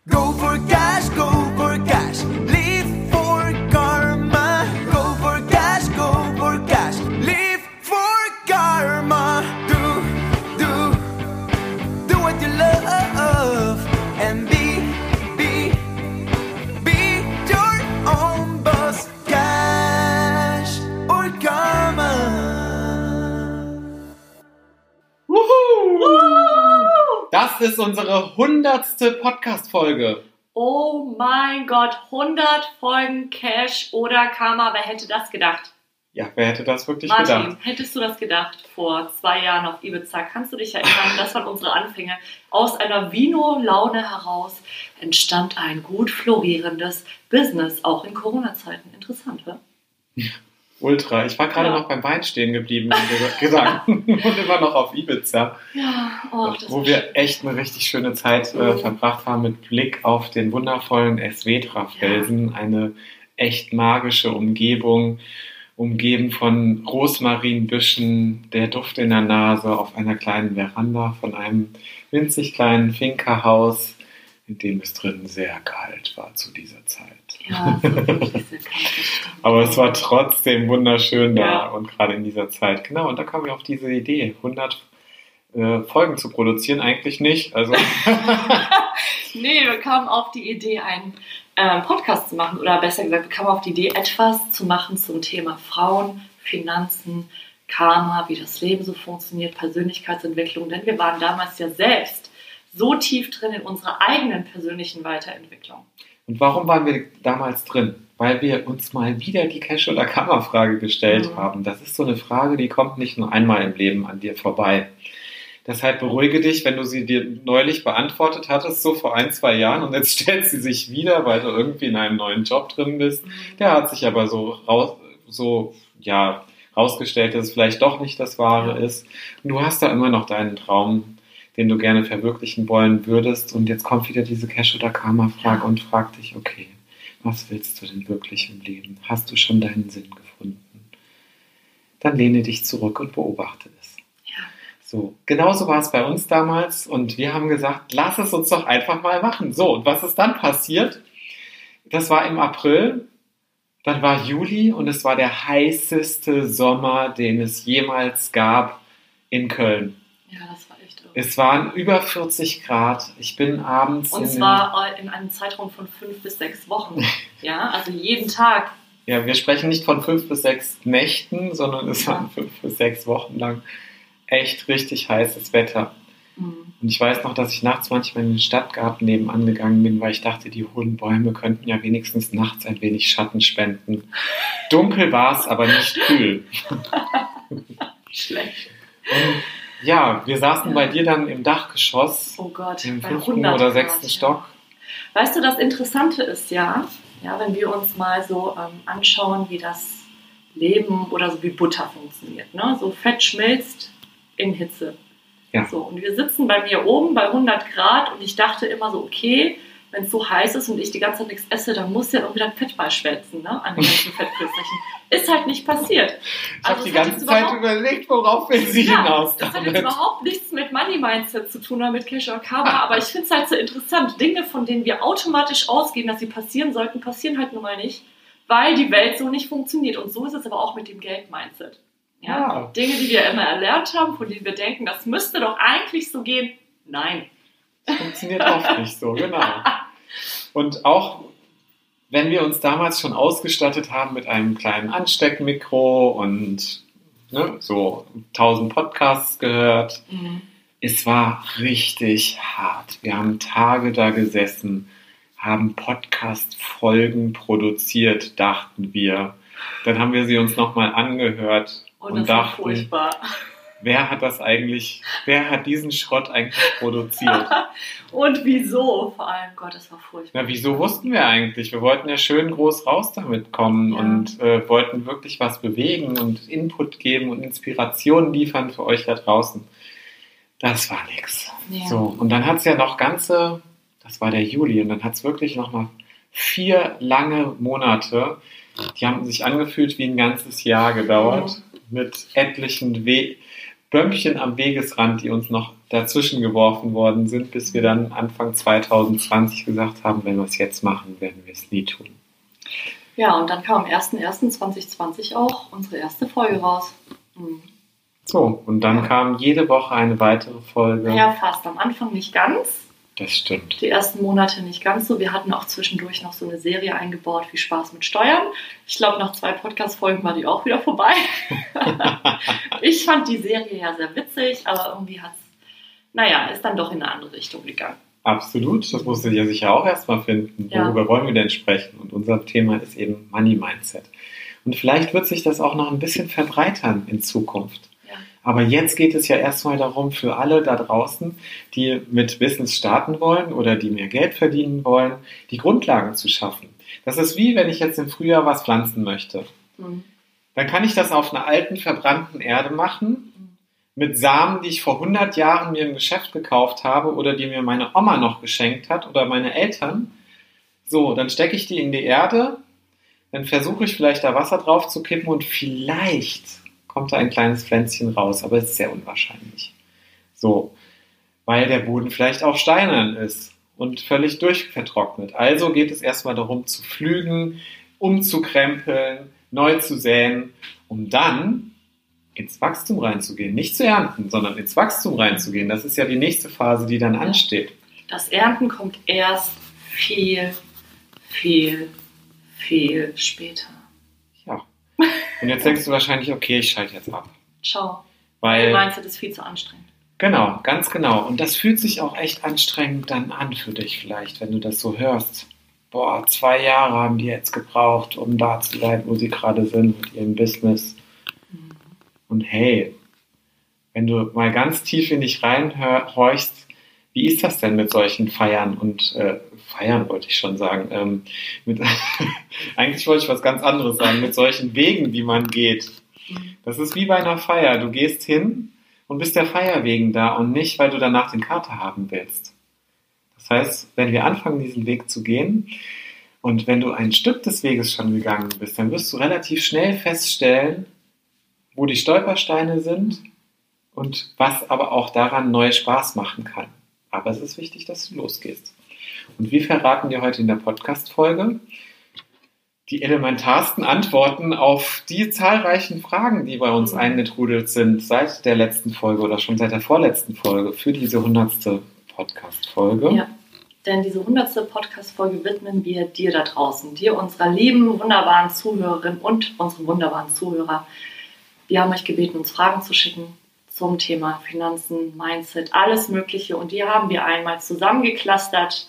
Go for cash, live for karma. Go for cash, live for karma. Do what you love and be your own boss. Cash or karma. Das ist unsere 100. Podcast-Folge. Oh mein Gott, 100 Folgen Cash oder Karma. Wer hätte das gedacht? Ja, wer hätte das wirklich Martin, gedacht? hättest du das gedacht vor 2 Jahren auf Ibiza? Kannst du dich erinnern? Das waren unsere Anfänge. Aus einer Vino-Laune heraus entstand ein gut florierendes Business, auch in Corona-Zeiten. Interessant, oder? Ultra. Ich war gerade noch beim Wein stehen geblieben in Gedanken und immer noch auf Ibiza, Ja, wo wir echt eine richtig schöne Zeit verbracht haben mit Blick auf den wundervollen Esvedra-Felsen. Ja. Eine echt magische Umgebung, umgeben von Rosmarinbüschen, der Duft in der Nase auf einer kleinen Veranda von einem winzig kleinen Finca-Haus, in dem es drin sehr kalt war zu dieser Zeit. Ja, es war wirklich sehr kalt. Aber es war trotzdem wunderschön da ja. Und gerade in dieser Zeit. Genau, und da kamen wir auf diese Idee, 100 Folgen zu produzieren. Eigentlich nicht. Also Nee, wir kamen auf die Idee, einen Podcast zu machen. Oder besser gesagt, wir kamen auf die Idee, etwas zu machen zum Thema Frauen, Finanzen, Karma, wie das Leben so funktioniert, Persönlichkeitsentwicklung. Denn wir waren damals ja selbst so tief drin in unserer eigenen persönlichen Weiterentwicklung. Und warum waren wir damals drin? Weil wir uns mal wieder die Cash- oder Karma-Frage gestellt haben. Das ist so eine Frage, die kommt nicht nur einmal im Leben an dir vorbei. Deshalb beruhige dich, wenn du sie dir neulich beantwortet hattest, so vor 1-2 Jahren, und jetzt stellt sie sich wieder, weil du irgendwie in einem neuen Job drin bist. Der hat sich aber rausgestellt, dass es vielleicht doch nicht das Wahre ist. Und du hast da immer noch deinen Traum, den du gerne verwirklichen wollen würdest. Und jetzt kommt wieder diese Cash- oder Karma-Frage und fragt dich, okay, was willst du denn wirklich im Leben? Hast du schon deinen Sinn gefunden? Dann lehne dich zurück und beobachte es. Ja. So, genauso war es bei uns damals und wir haben gesagt, lass es uns doch einfach mal machen. So, und was ist dann passiert? Das war im April, dann war Juli und es war der heißeste Sommer, den es jemals gab in Köln. Ja, das war echt irre. Es waren über 40 Grad. Ich bin abends... Und zwar in einem Zeitraum von 5 bis 6 Wochen. Ja, also jeden Tag. Ja, wir sprechen nicht von 5 bis 6 Nächten, sondern es waren 5 bis 6 Wochen lang echt richtig heißes Wetter. Mhm. Und ich weiß noch, dass ich nachts manchmal in den Stadtgarten nebenan gegangen bin, weil ich dachte, die hohen Bäume könnten ja wenigstens nachts ein wenig Schatten spenden. Dunkel war es, aber nicht kühl. Schlecht. Und ja, wir saßen bei dir dann im Dachgeschoss. Oh Gott, im bei 5. 100 oder 6. Grad, Stock. Ja. Weißt du, das Interessante ist ja, wenn wir uns mal so anschauen, wie das Leben oder so wie Butter funktioniert. Ne? So Fett schmilzt in Hitze. Ja. So, und wir sitzen bei mir oben bei 100 Grad und ich dachte immer so, okay, wenn es so heiß ist und ich die ganze Zeit nichts esse, dann muss ja irgendwie das Fett mal schmelzen, ne? An den ganzen Fettküsselchen. Ist halt nicht passiert. Ich habe die ganze Zeit überlegt, worauf will sie hinaus. Das hat jetzt überhaupt nichts mit Money Mindset zu tun oder mit Cash or Karma, aber ich finde es halt so interessant. Dinge, von denen wir automatisch ausgehen, dass sie passieren sollten, passieren halt nun mal nicht, weil die Welt so nicht funktioniert. Und so ist es aber auch mit dem Geld-Mindset. Ja? Dinge, die wir immer erlernt haben, von denen wir denken, das müsste doch eigentlich so gehen. Nein. Das funktioniert oft nicht so, genau. Und auch wenn wir uns damals schon ausgestattet haben mit einem kleinen Ansteckmikro und so 1000 Podcasts gehört, es war richtig hart. Wir haben Tage da gesessen, haben Podcast-Folgen produziert, dachten wir. Dann haben wir sie uns nochmal angehört und dachten, furchtbar. Wer hat diesen Schrott eigentlich produziert? Und wieso? Vor allem, Gott, das war furchtbar. Na, wieso wussten wir eigentlich? Wir wollten ja schön groß raus damit kommen und wollten wirklich was bewegen und Input geben und Inspiration liefern für euch da draußen. Das war nix. Ja. So, und dann hat es ja noch das war der Juli, und dann hat es wirklich noch mal 4 lange Monate, die haben sich angefühlt wie ein ganzes Jahr gedauert, mit etlichen Bömpchen am Wegesrand, die uns noch dazwischen geworfen worden sind, bis wir dann Anfang 2020 gesagt haben, wenn wir es jetzt machen, werden wir es nie tun. Ja, und dann kam am 01.01.2020 auch unsere erste Folge raus. So, und dann kam jede Woche eine weitere Folge. Naja, fast. Am Anfang nicht ganz. Das stimmt. Die ersten Monate nicht ganz so. Wir hatten auch zwischendurch noch so eine Serie eingebaut wie Spaß mit Steuern. Ich glaube, nach 2 Podcast-Folgen war die auch wieder vorbei. Ich fand die Serie ja sehr witzig, aber irgendwie ist dann doch in eine andere Richtung gegangen. Absolut, das musst du dir sicher auch erstmal finden. Worüber wollen wir denn sprechen? Und unser Thema ist eben Money Mindset. Und vielleicht wird sich das auch noch ein bisschen verbreitern in Zukunft. Ja. Aber jetzt geht es ja erstmal darum, für alle da draußen, die mit Business starten wollen oder die mehr Geld verdienen wollen, die Grundlagen zu schaffen. Das ist wie, wenn ich jetzt im Frühjahr was pflanzen möchte. Dann kann ich das auf einer alten, verbrannten Erde machen, mit Samen, die ich vor 100 Jahren mir im Geschäft gekauft habe oder die mir meine Oma noch geschenkt hat oder meine Eltern. So, dann stecke ich die in die Erde, dann versuche ich vielleicht da Wasser drauf zu kippen und vielleicht kommt da ein kleines Pflänzchen raus, aber es ist sehr unwahrscheinlich. So, weil der Boden vielleicht auch steinern ist und völlig durchvertrocknet. Also geht es erstmal darum zu pflügen, umzukrempeln, neu zu säen, um dann ins Wachstum reinzugehen. Nicht zu ernten, sondern ins Wachstum reinzugehen. Das ist ja die nächste Phase, die dann ansteht. Das Ernten kommt erst viel, viel, viel später. Ja. Und jetzt denkst du wahrscheinlich, okay, ich schalte jetzt ab. Ciao. Weil, Du meinst, das ist viel zu anstrengend. Genau, ganz genau. Und das fühlt sich auch echt anstrengend dann an für dich vielleicht, wenn du das so hörst. Boah, 2 Jahre haben die jetzt gebraucht, um da zu sein, wo sie gerade sind mit ihrem Business. Und hey, wenn du mal ganz tief in dich reinhorchst, wie ist das denn mit solchen Feiern und Feiern wollte ich schon sagen. Eigentlich wollte ich was ganz anderes sagen, mit solchen Wegen, die man geht. Das ist wie bei einer Feier. Du gehst hin und bist der Feier wegen da und nicht, weil du danach den Kater haben willst. Das heißt, wenn wir anfangen, diesen Weg zu gehen und wenn du ein Stück des Weges schon gegangen bist, dann wirst du relativ schnell feststellen, wo die Stolpersteine sind und was aber auch daran neu Spaß machen kann. Aber es ist wichtig, dass du losgehst. Und wir verraten dir heute in der Podcast-Folge die elementarsten Antworten auf die zahlreichen Fragen, die bei uns eingetrudelt sind seit der letzten Folge oder schon seit der vorletzten Folge für diese 100. Podcast-Folge. Ja, denn diese 100. Podcast-Folge widmen wir dir da draußen, dir, unserer lieben, wunderbaren Zuhörerin und unseren wunderbaren Zuhörer. Wir haben euch gebeten, uns Fragen zu schicken zum Thema Finanzen, Mindset, alles Mögliche. Und die haben wir einmal zusammengeklustert,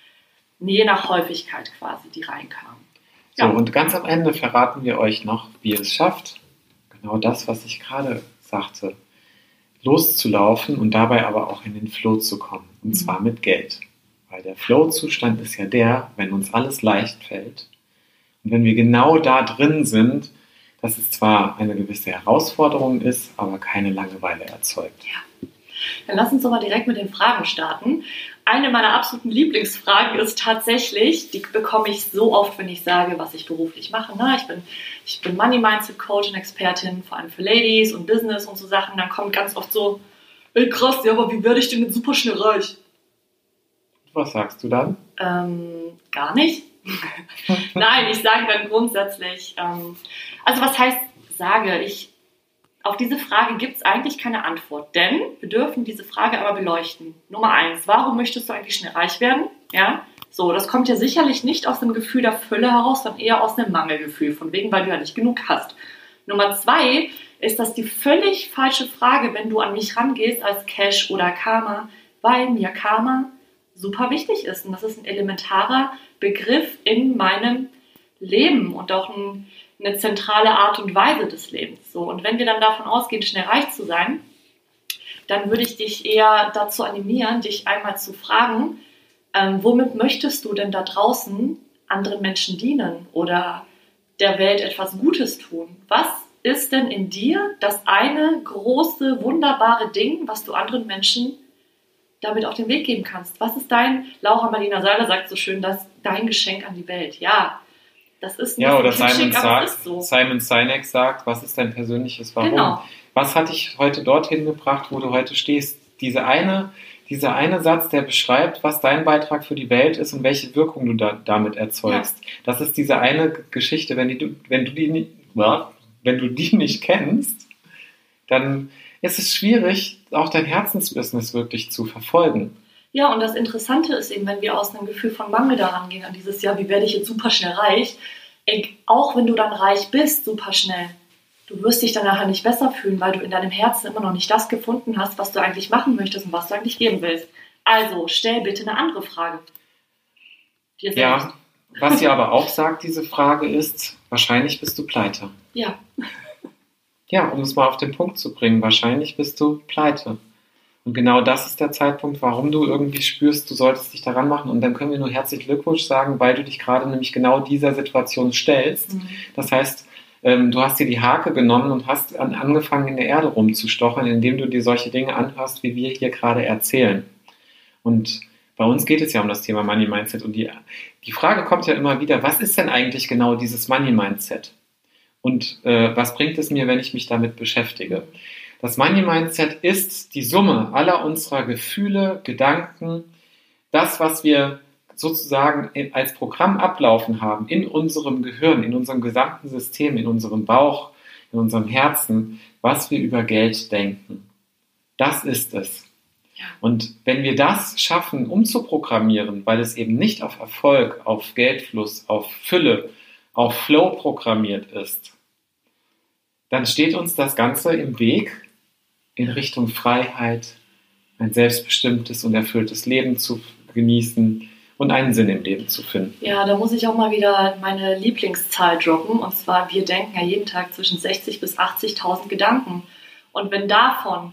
je nach Häufigkeit quasi, die reinkamen. So, und ganz am Ende verraten wir euch noch, wie ihr es schafft, genau das, was ich gerade sagte, loszulaufen und dabei aber auch in den Flow zu kommen. Und zwar mit Geld. Weil der Flow-Zustand ist ja der, wenn uns alles leicht fällt. Und wenn wir genau da drin sind, dass es zwar eine gewisse Herausforderung ist, aber keine Langeweile erzeugt. Ja. Dann lass uns doch mal direkt mit den Fragen starten. Eine meiner absoluten Lieblingsfragen ist tatsächlich, die bekomme ich so oft, wenn ich sage, was ich beruflich mache. Ich bin Money Mindset Coach und Expertin, vor allem für Ladies und Business und so Sachen. Dann kommt ganz oft so, ey krass, ja, aber wie werde ich denn jetzt super schnell reich? Was sagst du dann? Gar nicht. Nein, ich sage dann grundsätzlich, also was heißt sage? Auf diese Frage gibt es eigentlich keine Antwort, denn wir dürfen diese Frage aber beleuchten. Nummer 1, warum möchtest du eigentlich schnell reich werden? Ja, so, das kommt ja sicherlich nicht aus einem Gefühl der Fülle heraus, sondern eher aus einem Mangelgefühl, von wegen, weil du ja nicht genug hast. Nummer 2 ist das die völlig falsche Frage, wenn du an mich rangehst als Cash oder Karma, weil mir Karma super wichtig ist und das ist ein elementarer Begriff in meinem Leben und auch eine zentrale Art und Weise des Lebens. So, und wenn wir dann davon ausgehen, schnell reich zu sein, dann würde ich dich eher dazu animieren, dich einmal zu fragen, womit möchtest du denn da draußen anderen Menschen dienen oder der Welt etwas Gutes tun? Was ist denn in dir das eine große, wunderbare Ding, was du anderen Menschen damit auf den Weg geben kannst? Was ist Laura Marlina Seiler sagt so schön, dein Geschenk an die Welt? Ja, Das ist Ja, oder kitschig, aber es ist so. Simon Sinek sagt, was ist dein persönliches Warum? Genau. Was hat dich heute dorthin gebracht, wo du heute stehst? Dieser eine Satz, der beschreibt, was dein Beitrag für die Welt ist und welche Wirkung du damit erzeugst. Ja. Das ist diese eine Geschichte, wenn du die nicht kennst, dann ist es schwierig, auch dein Herzensbusiness wirklich zu verfolgen. Ja, und das Interessante ist eben, wenn wir aus einem Gefühl von Mangel daran gehen, an dieses Jahr, wie werde ich jetzt super schnell reich, auch wenn du dann reich bist, super schnell, du wirst dich dann nachher nicht besser fühlen, weil du in deinem Herzen immer noch nicht das gefunden hast, was du eigentlich machen möchtest und was du eigentlich geben willst. Also stell bitte eine andere Frage. Dir selbst. Ja, was sie aber auch sagt, diese Frage ist, wahrscheinlich bist du pleite. Ja. Ja, um es mal auf den Punkt zu bringen, wahrscheinlich bist du pleite. Und genau das ist der Zeitpunkt, warum du irgendwie spürst, du solltest dich daran machen. Und dann können wir nur herzlichen Glückwunsch sagen, weil du dich gerade nämlich genau dieser Situation stellst. Mhm. Das heißt, du hast dir die Hake genommen und hast angefangen, in der Erde rumzustochern, indem du dir solche Dinge anhörst, wie wir hier gerade erzählen. Und bei uns geht es ja um das Thema Money Mindset. Und die Frage kommt ja immer wieder, was ist denn eigentlich genau dieses Money Mindset? Und was bringt es mir, wenn ich mich damit beschäftige? Das Money Mindset ist die Summe aller unserer Gefühle, Gedanken, das, was wir sozusagen als Programm ablaufen haben in unserem Gehirn, in unserem gesamten System, in unserem Bauch, in unserem Herzen, was wir über Geld denken. Das ist es. Und wenn wir das schaffen, umzuprogrammieren, weil es eben nicht auf Erfolg, auf Geldfluss, auf Fülle, auf Flow programmiert ist, dann steht uns das Ganze im Weg, in Richtung Freiheit, ein selbstbestimmtes und erfülltes Leben zu genießen und einen Sinn im Leben zu finden. Ja, da muss ich auch mal wieder meine Lieblingszahl droppen. Und zwar, wir denken ja jeden Tag zwischen 60.000 bis 80.000 Gedanken. Und wenn davon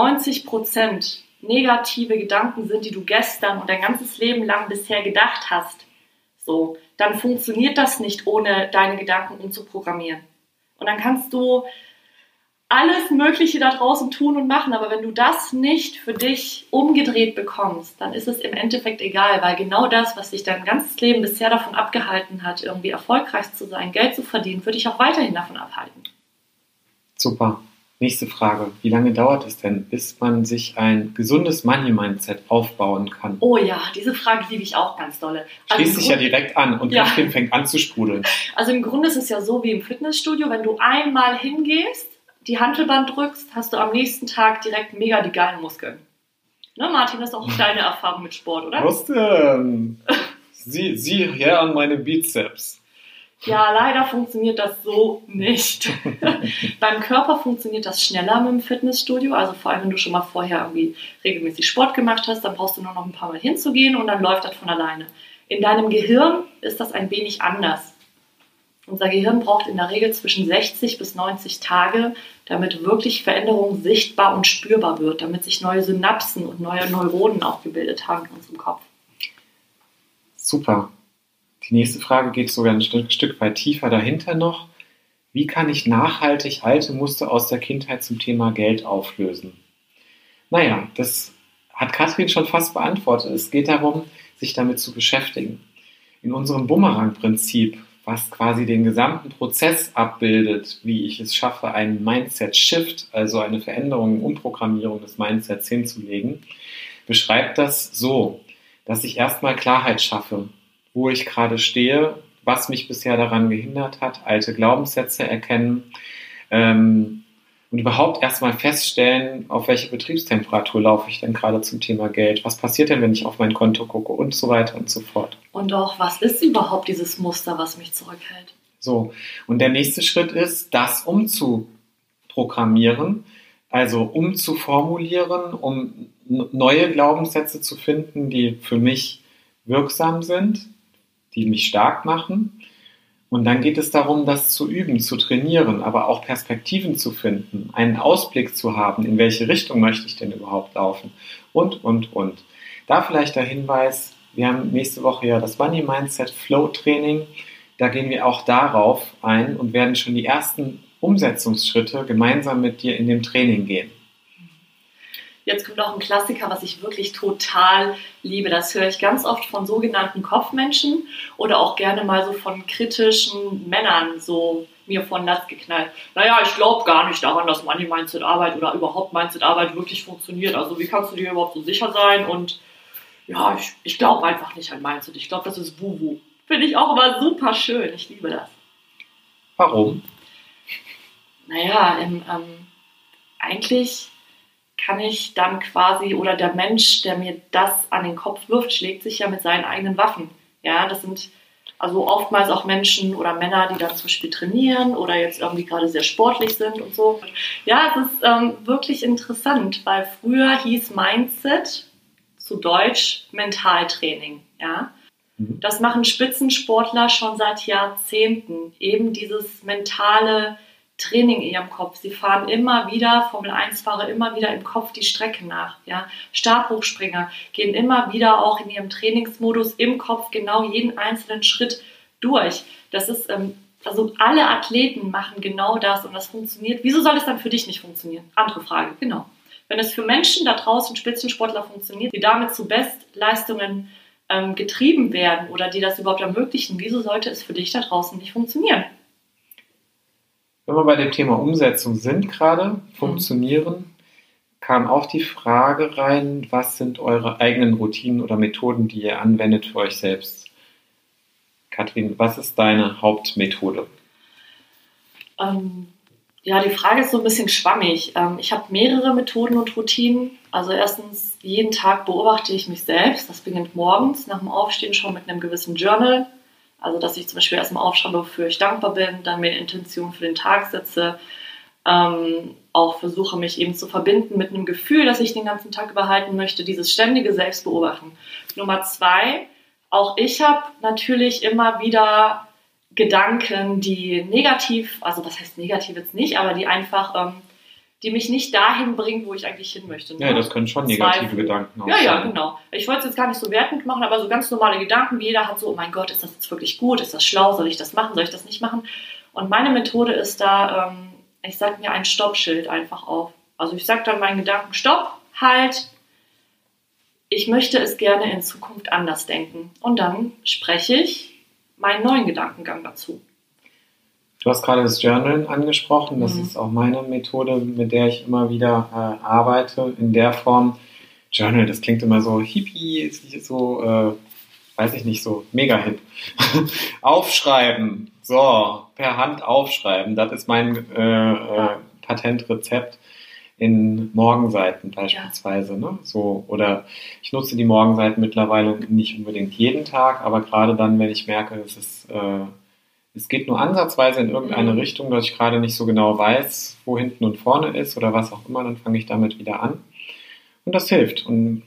90% negative Gedanken sind, die du gestern und dein ganzes Leben lang bisher gedacht hast, so, dann funktioniert das nicht, ohne deine Gedanken umzuprogrammieren. Und dann kannst du alles Mögliche da draußen tun und machen, aber wenn du das nicht für dich umgedreht bekommst, dann ist es im Endeffekt egal, weil genau das, was dich dein ganzes Leben bisher davon abgehalten hat, irgendwie erfolgreich zu sein, Geld zu verdienen, wird dich auch weiterhin davon abhalten. Super. Nächste Frage. Wie lange dauert es denn, bis man sich ein gesundes Money-Mindset aufbauen kann? Oh ja, diese Frage liebe ich auch ganz dolle. Schließt sich ja direkt an und Kaffee fängt an zu sprudeln. Also im Grunde ist es ja so wie im Fitnessstudio, wenn du einmal hingehst, die Hantelband drückst, hast du am nächsten Tag direkt mega die geilen Muskeln. Ne, Martin, das ist auch deine Erfahrung mit Sport, oder? Was denn? Sieh her an meine Bizeps. Ja, leider funktioniert das so nicht. Beim Körper funktioniert das schneller mit dem Fitnessstudio. Also vor allem, wenn du schon mal vorher irgendwie regelmäßig Sport gemacht hast, dann brauchst du nur noch ein paar Mal hinzugehen und dann läuft das von alleine. In deinem Gehirn ist das ein wenig anders. Unser Gehirn braucht in der Regel zwischen 60 bis 90 Tage, damit wirklich Veränderung sichtbar und spürbar wird, damit sich neue Synapsen und neue Neuronen auch gebildet haben in unserem Kopf. Super. Die nächste Frage geht sogar ein Stück weit tiefer dahinter noch. Wie kann ich nachhaltig alte Muster aus der Kindheit zum Thema Geld auflösen? Naja, das hat Katrin schon fast beantwortet. Es geht darum, sich damit zu beschäftigen. In unserem Bumerang-Prinzip, was quasi den gesamten Prozess abbildet, wie ich es schaffe, einen Mindset-Shift, also eine Veränderung, Umprogrammierung des Mindsets hinzulegen, beschreibt das so, dass ich erstmal Klarheit schaffe, wo ich gerade stehe, was mich bisher daran gehindert hat, alte Glaubenssätze erkennen und überhaupt erstmal feststellen, auf welche Betriebstemperatur laufe ich denn gerade zum Thema Geld, was passiert denn, wenn ich auf mein Konto gucke und so weiter und so fort. Und auch, was ist überhaupt dieses Muster, was mich zurückhält? So, und der nächste Schritt ist, das umzuprogrammieren, also umzuformulieren, um neue Glaubenssätze zu finden, die für mich wirksam sind, die mich stark machen. Und dann geht es darum, das zu üben, zu trainieren, aber auch Perspektiven zu finden, einen Ausblick zu haben, in welche Richtung möchte ich denn überhaupt laufen und. Da vielleicht der Hinweis, wir haben nächste Woche ja das Money Mindset Flow Training, da gehen wir auch darauf ein und werden schon die ersten Umsetzungsschritte gemeinsam mit dir in dem Training gehen. Jetzt kommt auch ein Klassiker, was ich wirklich total liebe. Das höre ich ganz oft von sogenannten Kopfmenschen oder auch gerne mal so von kritischen Männern, so mir vor den Latz geknallt. Naja, ich glaube gar nicht daran, dass Money-Mindset-Arbeit oder überhaupt Mindset-Arbeit wirklich funktioniert. Also wie kannst du dir überhaupt so sicher sein? Und ja, ich glaube einfach nicht an Mindset. Ich glaube, das ist Wuhu. Finde ich auch immer super schön. Ich liebe das. Warum? Naja, eigentlich kann ich dann quasi, oder der Mensch, der mir das an den Kopf wirft, schlägt sich ja mit seinen eigenen Waffen. Ja, das sind also oftmals auch Menschen oder Männer, die dann zum Beispiel trainieren oder jetzt irgendwie gerade sehr sportlich sind und so. Ja, es ist wirklich interessant, weil früher hieß Mindset, zu Deutsch Mentaltraining. Ja, das machen Spitzensportler schon seit Jahrzehnten. Eben dieses mentale Training in ihrem Kopf. Sie fahren immer wieder, Formel-1-Fahrer immer wieder im Kopf die Strecke nach. Ja? Stabhochspringer gehen immer wieder auch in ihrem Trainingsmodus im Kopf genau jeden einzelnen Schritt durch. Das ist, also alle Athleten machen genau das und das funktioniert. Wieso soll es dann für dich nicht funktionieren? Andere Frage, genau. Wenn es für Menschen da draußen, Spitzensportler funktioniert, die damit zu Bestleistungen getrieben werden oder die das überhaupt ermöglichen, wieso sollte es für dich da draußen nicht funktionieren? Wenn wir bei dem Thema Umsetzung sind gerade, funktionieren, kam auch die Frage rein, was sind eure eigenen Routinen oder Methoden, die ihr anwendet für euch selbst? Katrin, was ist deine Hauptmethode? Ja, die Frage ist so ein bisschen schwammig. Ich habe mehrere Methoden und Routinen. Also erstens, jeden Tag beobachte ich mich selbst. Das beginnt morgens nach dem Aufstehen schon mit einem gewissen Journal. Also, dass ich zum Beispiel erstmal aufschreibe, wofür ich dankbar bin, dann mir eine Intention für den Tag setze, auch versuche, mich eben zu verbinden mit einem Gefühl, das ich den ganzen Tag behalten möchte, dieses ständige Selbstbeobachten. Nummer 2, auch ich habe natürlich immer wieder Gedanken, die negativ, also was heißt negativ jetzt nicht, aber die einfach, die mich nicht dahin bringen, wo ich eigentlich hin möchte. Ne? Ja, das können schon negative Gedanken sein. Ja, genau. Ich wollte es jetzt gar nicht so wertend machen, aber so ganz normale Gedanken, wie jeder hat so, oh mein Gott, ist das jetzt wirklich gut, ist das schlau, soll ich das machen, soll ich das nicht machen? Und meine Methode ist da, ich sage mir ein Stoppschild einfach auf. Also ich sage dann meinen Gedanken, Stopp, halt, ich möchte es gerne in Zukunft anders denken. Und dann spreche ich meinen neuen Gedankengang dazu. Du hast gerade das Journalen angesprochen. Das ist auch meine Methode, mit der ich immer wieder arbeite. In der Form, Journal, das klingt immer so hippie, so, weiß ich nicht, so mega hip. Aufschreiben, so, per Hand aufschreiben. Das ist mein Patentrezept in Morgenseiten beispielsweise. Ne? So, oder ich nutze die Morgenseiten mittlerweile nicht unbedingt jeden Tag, aber gerade dann, wenn ich merke, es geht nur ansatzweise in irgendeine Richtung, dass ich gerade nicht so genau weiß, wo hinten und vorne ist oder was auch immer, dann fange ich damit wieder an. Und das hilft. Und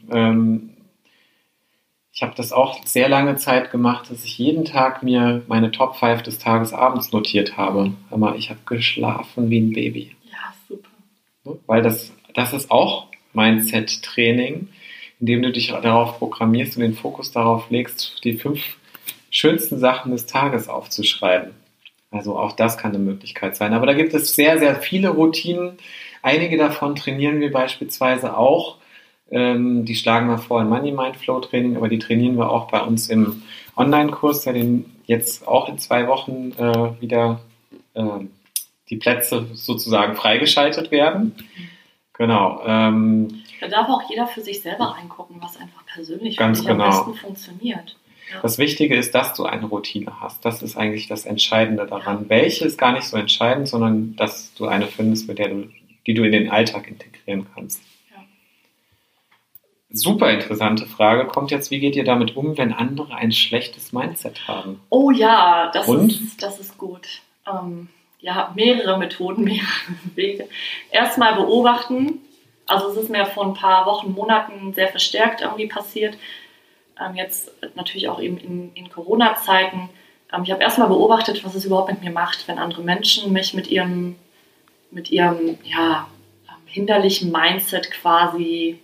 ich habe das auch sehr lange Zeit gemacht, dass ich jeden Tag mir meine Top 5 des Tages abends notiert habe. Aber ich habe geschlafen wie ein Baby. Ja, super. Weil das ist auch Mindset-Training, indem du dich darauf programmierst und den Fokus darauf legst, die 5 schönsten Sachen des Tages aufzuschreiben. Also auch das kann eine Möglichkeit sein. Aber da gibt es sehr, sehr viele Routinen. Einige davon trainieren wir beispielsweise auch. Die schlagen wir vor in Money Mind Flow Training, aber die trainieren wir auch bei uns im Online-Kurs, der den jetzt auch in 2 Wochen wieder die Plätze sozusagen freigeschaltet werden. Genau. Da darf auch jeder für sich selber reingucken, was einfach persönlich für dich am besten funktioniert. Ja. Das Wichtige ist, dass du eine Routine hast. Das ist eigentlich das Entscheidende daran. Ja. Welche ist gar nicht so entscheidend, sondern dass du eine findest, die du in den Alltag integrieren kannst. Ja. Super interessante Frage kommt jetzt, wie geht ihr damit um, wenn andere ein schlechtes Mindset haben? Oh ja, das ist gut. Ja, mehrere Methoden, mehrere Wege. Erstmal beobachten. Also es ist mir vor ein paar Wochen, Monaten sehr verstärkt irgendwie passiert. Jetzt natürlich auch eben in Corona-Zeiten. Ich habe erstmal beobachtet, was es überhaupt mit mir macht, wenn andere Menschen mich mit ihrem ja, hinderlichen Mindset quasi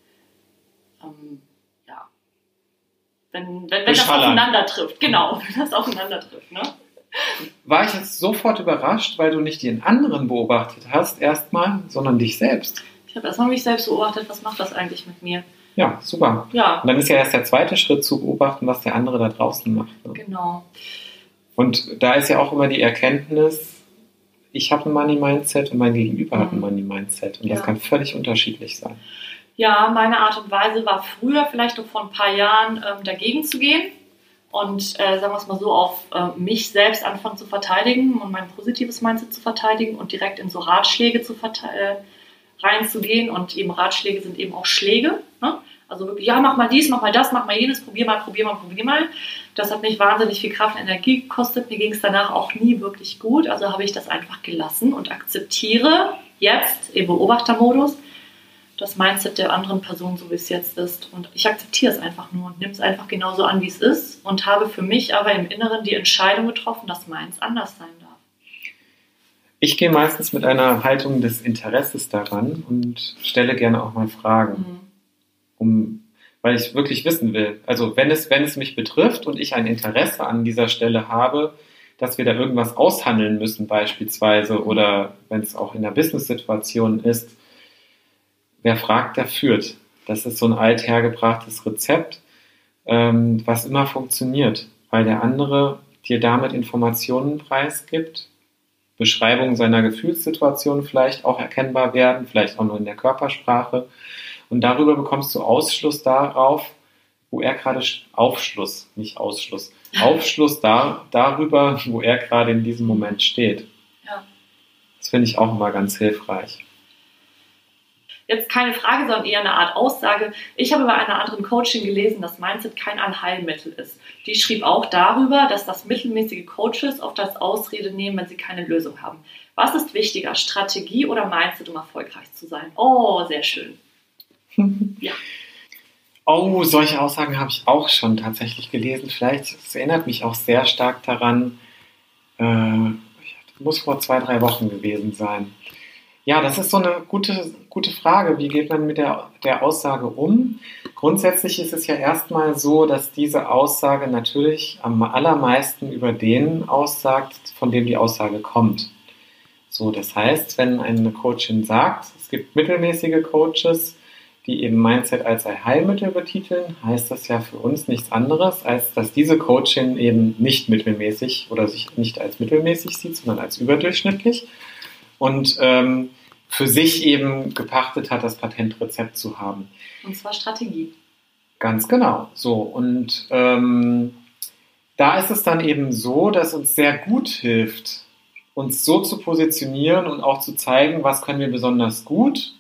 wenn das aufeinander trifft. Genau, wenn das aufeinander trifft. Ne? War ich jetzt sofort überrascht, weil du nicht den anderen beobachtet hast erstmal, sondern dich selbst? Ich Ich habe erstmal mich selbst beobachtet, was macht das eigentlich mit mir? Ja, super. Ja, Und dann ist ja erst der zweite Schritt zu beobachten, was der andere da draußen macht. Ne? genau. Und da ist ja auch immer die Erkenntnis, ich habe ein Money-Mindset und mein Gegenüber hat ein Money-Mindset. Und das Ja. kann völlig unterschiedlich sein. Ja, meine Art und Weise war früher, vielleicht noch vor ein paar Jahren, dagegen zu gehen und, sagen wir es mal so, auf mich selbst anfangen zu verteidigen und mein positives Mindset zu verteidigen und direkt in so Ratschläge reinzugehen. Und eben Ratschläge sind eben auch Schläge. Ne? Also wirklich, ja, mach mal dies, mach mal das, mach mal jenes, probier mal. Das hat mich wahnsinnig viel Kraft und Energie gekostet. Mir ging es danach auch nie wirklich gut. Also habe ich das einfach gelassen und akzeptiere jetzt im Beobachtermodus das Mindset der anderen Person, so wie es jetzt ist. Und ich akzeptiere es einfach nur und nehme es einfach genauso an, wie es ist und habe für mich aber im Inneren die Entscheidung getroffen, dass meins anders sein darf. Ich gehe meistens mit einer Haltung des Interesses daran und stelle gerne auch mal Fragen, weil ich wirklich wissen will. Also wenn es mich betrifft und ich ein Interesse an dieser Stelle habe, dass wir da irgendwas aushandeln müssen beispielsweise oder wenn es auch in der Business-Situation ist, wer fragt, der führt. Das ist so ein althergebrachtes Rezept, was immer funktioniert, weil der andere dir damit Informationen preisgibt, Beschreibungen seiner Gefühlssituation vielleicht auch erkennbar werden, vielleicht auch nur in der Körpersprache. Und darüber bekommst du Aufschluss darüber, wo er gerade in diesem Moment steht. Ja. Das finde ich auch immer ganz hilfreich. Jetzt keine Frage, sondern eher eine Art Aussage. Ich habe bei einer anderen Coachin gelesen, dass Mindset kein Allheilmittel ist. Die schrieb auch darüber, dass das mittelmäßige Coaches oft als Ausrede nehmen, wenn sie keine Lösung haben. Was ist wichtiger, Strategie oder Mindset, um erfolgreich zu sein? Oh, sehr schön. Ja. Oh, solche Aussagen habe ich auch schon tatsächlich gelesen. Vielleicht, es erinnert mich auch sehr stark daran, muss vor 2-3 Wochen gewesen sein. Ja, das ist so eine gute Frage. Wie geht man mit der Aussage um? Grundsätzlich ist es ja erstmal so, dass diese Aussage natürlich am allermeisten über den aussagt, von dem die Aussage kommt. So, das heißt, wenn eine Coachin sagt, es gibt mittelmäßige Coaches, die eben Mindset als ein Heilmittel betiteln, heißt das ja für uns nichts anderes, als dass diese Coachin eben nicht mittelmäßig oder sich nicht als mittelmäßig sieht, sondern als überdurchschnittlich und für sich eben gepachtet hat, das Patentrezept zu haben. Und zwar Strategie. Ganz genau. So, und da ist es dann eben so, dass uns sehr gut hilft, uns so zu positionieren und auch zu zeigen, was können wir besonders gut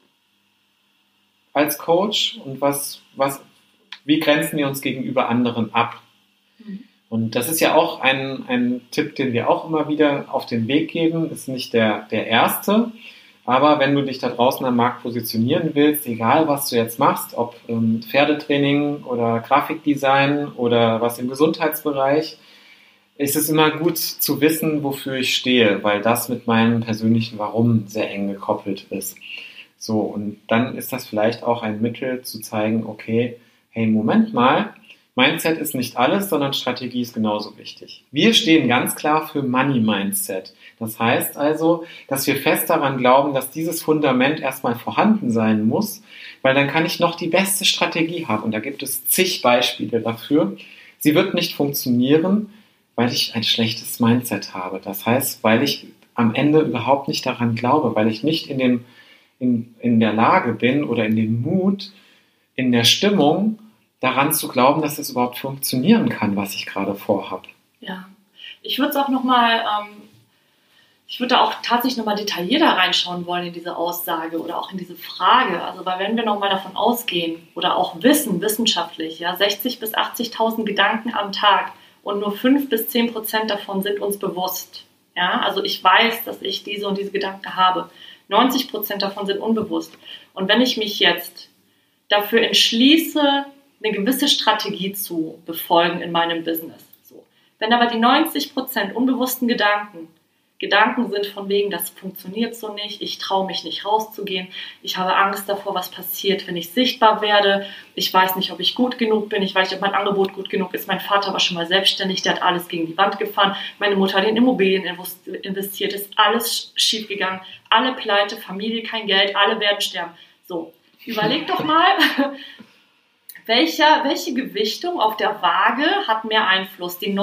als Coach und wie grenzen wir uns gegenüber anderen ab. Und das ist ja auch ein Tipp, den wir auch immer wieder auf den Weg geben, ist nicht der erste, aber wenn du dich da draußen am Markt positionieren willst, egal was du jetzt machst, ob Pferdetraining oder Grafikdesign oder was im Gesundheitsbereich, ist es immer gut zu wissen, wofür ich stehe, weil das mit meinem persönlichen Warum sehr eng gekoppelt ist. So, und dann ist das vielleicht auch ein Mittel zu zeigen, okay, hey, Moment mal, Mindset ist nicht alles, sondern Strategie ist genauso wichtig. Wir stehen ganz klar für Money Mindset. Das heißt also, dass wir fest daran glauben, dass dieses Fundament erstmal vorhanden sein muss, weil dann kann ich noch die beste Strategie haben. Und da gibt es zig Beispiele dafür. Sie wird nicht funktionieren, weil ich ein schlechtes Mindset habe. Das heißt, weil ich am Ende überhaupt nicht daran glaube, weil ich nicht in der Lage bin oder in dem Mut, in der Stimmung, daran zu glauben, dass es überhaupt funktionieren kann, was ich gerade vorhabe. Ja, ich würde es auch nochmal, ich würde da auch tatsächlich nochmal detaillierter reinschauen wollen in diese Aussage oder auch in diese Frage. Also, weil wenn wir nochmal davon ausgehen oder auch wissen, wissenschaftlich, ja, 60.000 bis 80.000 Gedanken am Tag und nur 5 bis 10% davon sind uns bewusst. Ja, also ich weiß, dass ich diese und diese Gedanken habe. 90% davon sind unbewusst. Und wenn ich mich jetzt dafür entschließe, eine gewisse Strategie zu befolgen in meinem Business, so. Wenn aber die 90% unbewussten Gedanken Gedanken sind von wegen, das funktioniert so nicht, ich traue mich nicht rauszugehen, ich habe Angst davor, was passiert, wenn ich sichtbar werde, ich weiß nicht, ob ich gut genug bin, ich weiß nicht, ob mein Angebot gut genug ist, mein Vater war schon mal selbstständig, der hat alles gegen die Wand gefahren, meine Mutter hat in Immobilien investiert, ist alles schief gegangen, alle pleite, Familie kein Geld, alle werden sterben. So, überleg doch mal, welche Gewichtung auf der Waage hat mehr Einfluss? Die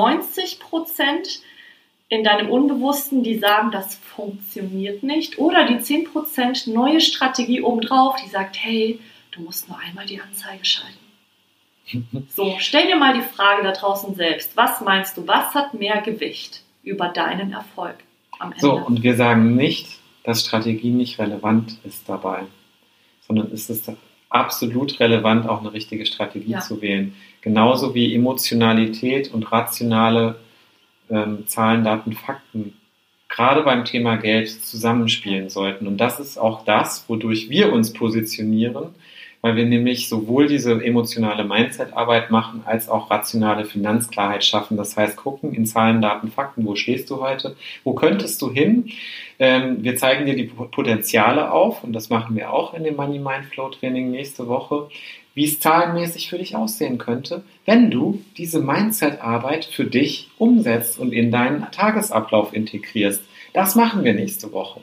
90% in deinem Unbewussten, die sagen, das funktioniert nicht, oder die 10% neue Strategie obendrauf, die sagt, hey, du musst nur einmal die Anzeige schalten. So, stell dir mal die Frage da draußen selbst. Was meinst du, was hat mehr Gewicht über deinen Erfolg am Ende? So, und wir sagen nicht, dass Strategie nicht relevant ist dabei, sondern es ist absolut relevant, auch eine richtige Strategie zu wählen. Genauso wie Emotionalität und rationale Zahlen, Daten, Fakten gerade beim Thema Geld zusammenspielen sollten. Und das ist auch das, wodurch wir uns positionieren, weil wir nämlich sowohl diese emotionale Mindset-Arbeit machen, als auch rationale Finanzklarheit schaffen. Das heißt, gucken in Zahlen, Daten, Fakten, wo stehst du heute, wo könntest du hin? Wir zeigen dir die Potenziale auf, und das machen wir auch in dem Money Mind Flow Training nächste Woche, wie es zahlenmäßig für dich aussehen könnte, wenn du diese Mindset-Arbeit für dich umsetzt und in deinen Tagesablauf integrierst. Das machen wir nächste Woche.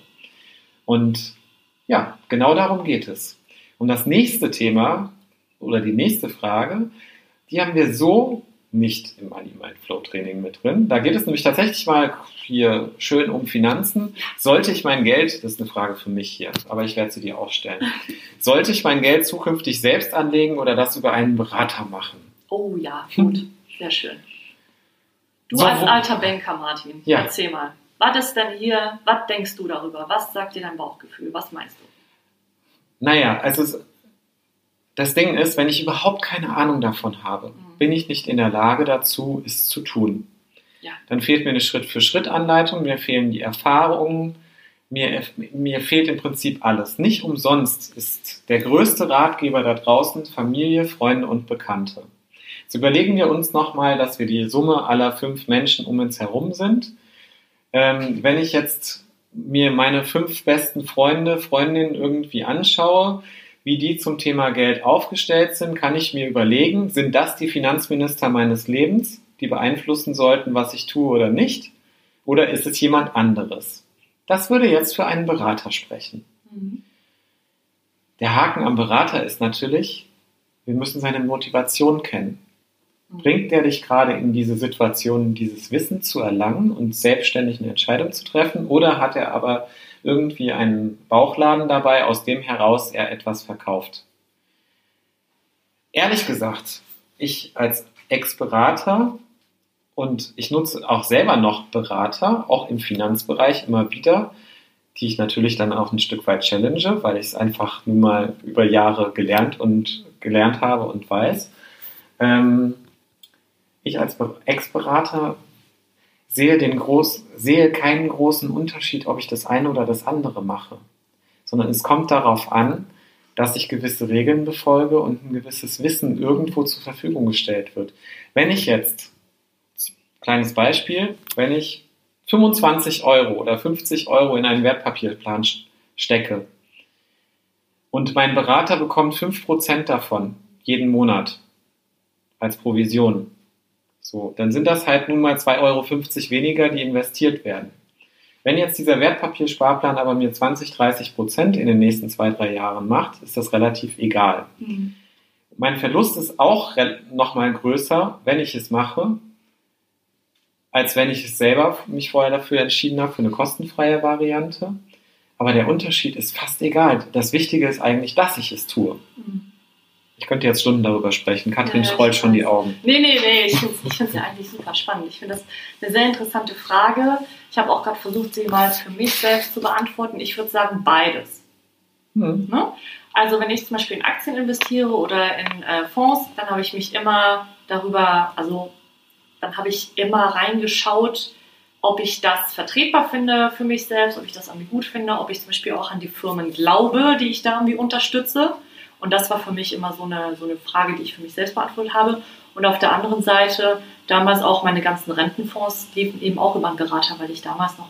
Und ja, genau darum geht es. Und das nächste Thema oder die nächste Frage, die haben wir so nicht im Money Mind Flow Training mit drin. Da geht es nämlich tatsächlich mal hier schön um Finanzen. Sollte ich mein Geld, das ist eine Frage für mich hier, aber ich werde sie dir auch stellen. Sollte ich mein Geld zukünftig selbst anlegen oder das über einen Berater machen? Oh ja, gut, sehr schön. Du So, als alter Banker, Martin, Ja. erzähl mal. Was ist denn hier, was denkst du darüber? Was sagt dir dein Bauchgefühl? Was meinst du? Naja, also das Ding ist, wenn ich überhaupt keine Ahnung davon habe, bin ich nicht in der Lage dazu, es zu tun. Ja. Dann fehlt mir eine Schritt-für-Schritt-Anleitung, mir fehlen die Erfahrungen, mir fehlt im Prinzip alles. Nicht umsonst ist der größte Ratgeber da draußen Familie, Freunde und Bekannte. Jetzt überlegen wir uns nochmal, dass wir die Summe aller 5 Menschen um uns herum sind. Wenn ich jetzt mir meine 5 besten Freundinnen irgendwie anschaue, wie die zum Thema Geld aufgestellt sind, kann ich mir überlegen, sind das die Finanzminister meines Lebens, die beeinflussen sollten, was ich tue oder nicht? Oder ist es jemand anderes? Das würde jetzt für einen Berater sprechen. Der Haken am Berater ist natürlich, wir müssen seine Motivation kennen. Bringt der dich gerade in diese Situation, dieses Wissen zu erlangen und selbstständig eine Entscheidung zu treffen? Oder hat er aber irgendwie einen Bauchladen dabei, aus dem heraus er etwas verkauft? Ehrlich gesagt, ich als Ex-Berater, und ich nutze auch selber noch Berater, auch im Finanzbereich immer wieder, die ich natürlich dann auch ein Stück weit challenge, weil ich es einfach nun mal über Jahre gelernt habe und weiß. Ich als Ex-Berater sehe keinen großen Unterschied, ob ich das eine oder das andere mache, sondern es kommt darauf an, dass ich gewisse Regeln befolge und ein gewisses Wissen irgendwo zur Verfügung gestellt wird. Wenn ich jetzt, kleines Beispiel, wenn ich 25 Euro oder 50 Euro in einen Wertpapierplan stecke und mein Berater bekommt 5% davon jeden Monat als Provision, so, dann sind das halt nun mal 2,50 Euro weniger, die investiert werden. Wenn jetzt dieser Wertpapiersparplan aber mir 20-30% in den nächsten 2-3 Jahren macht, ist das relativ egal. Mein Verlust ist auch nochmal größer, wenn ich es mache, als wenn ich es selber mich vorher dafür entschieden habe, für eine kostenfreie Variante. Aber der Unterschied ist fast egal. Das Wichtige ist eigentlich, dass ich es tue. Ich könnte jetzt Stunden darüber sprechen. Katrin rollt schon die Augen. Nee. Ich finde es ja eigentlich super spannend. Ich finde das eine sehr interessante Frage. Ich habe auch gerade versucht, sie mal für mich selbst zu beantworten. Ich würde sagen, beides. Ne? Also wenn ich zum Beispiel in Aktien investiere oder in Fonds, dann habe ich mich immer dann habe ich immer reingeschaut, ob ich das vertretbar finde für mich selbst, ob ich das irgendwie gut finde, ob ich zum Beispiel auch an die Firmen glaube, die ich da irgendwie unterstütze. Und das war für mich immer so eine Frage, die ich für mich selbst beantwortet habe. Und auf der anderen Seite, damals auch meine ganzen Rentenfonds liefen eben auch über einen Berater, weil ich damals noch